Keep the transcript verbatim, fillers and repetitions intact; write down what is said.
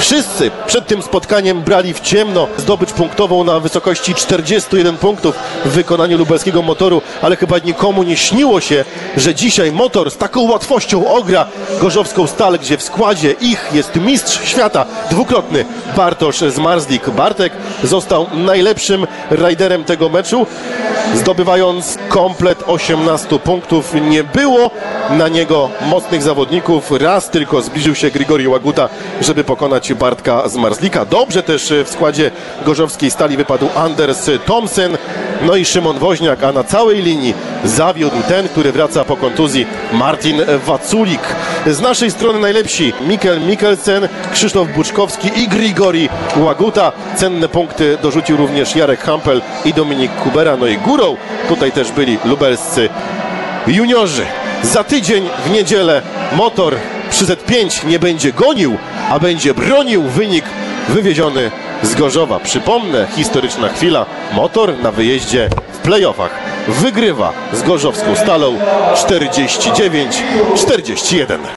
Wszyscy przed tym spotkaniem brali w ciemno zdobycz punktową na wysokości czterdziestu jeden punktów w wykonaniu lubelskiego Motoru, ale chyba nikomu nie śniło się, że dzisiaj Motor z taką łatwością ogra gorzowską Stal, gdzie w składzie ich jest mistrz świata, dwukrotny Bartosz Zmarzlik. Bartek został najlepszym rajderem tego meczu, zdobywając komplet osiemnastu punktów. Nie było na niego mocnych zawodników. Raz tylko zbliżył się Grigori Łaguta, żeby pokonać Bartka Zmarzlika. Dobrze też w składzie gorzowskiej Stali wypadł Anders Thomsen, no i Szymon Woźniak, a na całej linii zawiódł ten, który wraca po kontuzji, Martin Waculik. Z naszej strony najlepsi Mikkel Mikkelsen, Krzysztof Buczkowski i Grigori Łaguta. Cenne punkty dorzucił również Jarek Hampel i Dominik Kubera. No i górą tutaj też byli lubelscy juniorzy. Za tydzień w niedzielę Motor przy Z pięć nie będzie gonił, a będzie bronił wynik wywieziony z Gorzowa. Przypomnę, historyczna chwila. Motor na wyjeździe w playoffach wygrywa z gorzowską Stalą czterdzieści dziewięć czterdzieści jeden.